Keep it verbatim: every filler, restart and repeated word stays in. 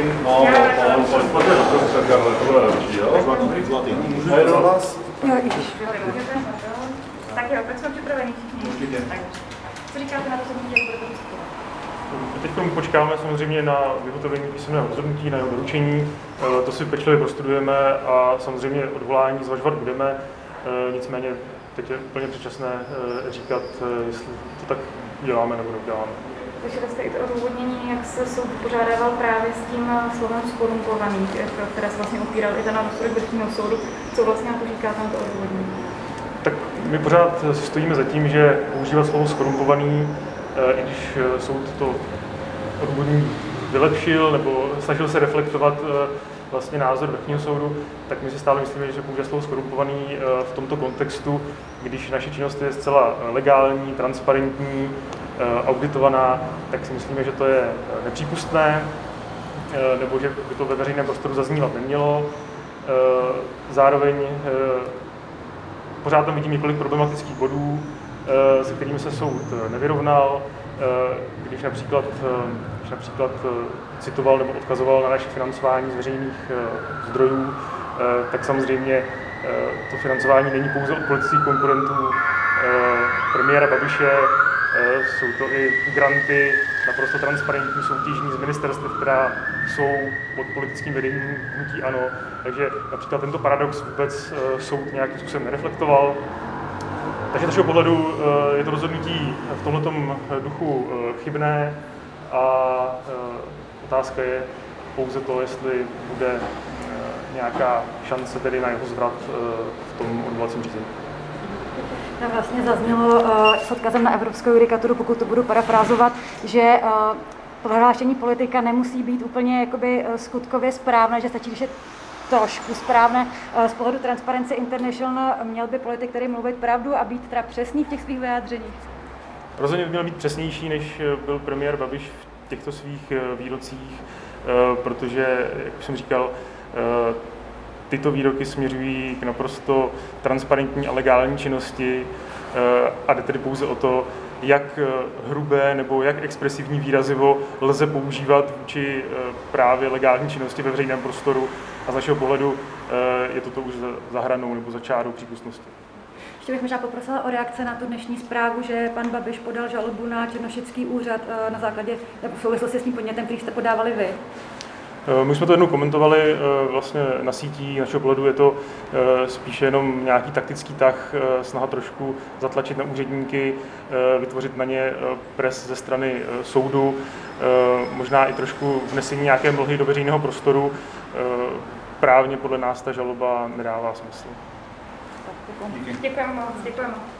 No, pojďme do konce, Karle, tohle je lepší, jo? Zlatý. Můžu za vás? Jo, i když. Tak jo, tak jsme připraveni všichni. Určitě. Co říkáte na rozhodnutí, jak budete postupovat? Teď počkáme samozřejmě na vyhotovení písemného rozhodnutí, na jeho doručení. To si pečlivě prostudujeme a samozřejmě odvolání zvažovat budeme. Nicméně teď je úplně předčasné říkat, jestli to tak děláme nebo neuděláme. Slyšeli jste i to odůvodnění, jak se soud pořádával právě s tím slovem skorumpovaný, které se vlastně opíral i ten rozsudek Vrchního soudu. Co vlastně na to říkáte na to odůvodnění? Tak my pořád si stojíme za tím, že používat slovo skorumpovaný, i když soud to odůvodnění vylepšil nebo snažil se reflektovat vlastně názor Vrchního soudu, tak my si stále myslíme, že používat slovo skorumpovaný v tomto kontextu, když naše činnost je zcela legální, transparentní, auditovaná, tak si myslíme, že to je nepřípustné, nebo že by to ve veřejném prostoru zaznívat nemělo. Zároveň pořád tam vidím několik problematických bodů, se kterými se soud nevyrovnal, když například, když například citoval nebo odkazoval na naše financování z veřejných zdrojů, tak samozřejmě to financování není pouze od politických konkurentů premiéra Babiše, jsou to i granty, naprosto transparentní, soutěžní z ministerstev, která jsou pod politickým vedením hnutí ANO. Takže například tento paradox vůbec soud nějakým způsobem nereflektoval. Takže z našeho pohledu je to rozhodnutí v tomto duchu chybné a otázka je pouze to, jestli bude nějaká šance tedy na jeho zvrat v tom odvolacím řízení. Tam vlastně zaznělo uh, s odkazem na evropskou judikaturu, pokud to budu parafrázovat, že uh, prohlášení politika nemusí být úplně jakoby uh, skutkově správné, že stačí, když je trošku správné. Uh, z pohledu Transparency International měl by politik tedy mluvit pravdu a být teda přesný v těch svých vyjádřeních? Rozhodně by měl být přesnější, než byl premiér Babiš v těchto svých výrocích, uh, protože, jak už jsem říkal, uh, tyto výroky směřují k naprosto transparentní a legální činnosti a jde tedy pouze o to, jak hrubé nebo jak expresivní výrazivo lze používat vůči právě legální činnosti ve veřejném prostoru a z našeho pohledu je toto už za hranou nebo za čárou přípustnosti. Ještě bych možná poprosila o reakce na tu dnešní zprávu, že pan Babiš podal žalobu na Černošický úřad na základě nebo v souvislosti s tím podnětem, který jste podávali vy. My jsme to jednou komentovali vlastně na sítích, našeho pohledu je to spíše jenom nějaký taktický tah, snaha trošku zatlačit na úředníky, vytvořit na ně pres ze strany soudu, možná i trošku vnesení nějaké mlhy do veřejného prostoru. Právně podle nás ta žaloba nedává smysl. Děkujeme moc, děkujeme.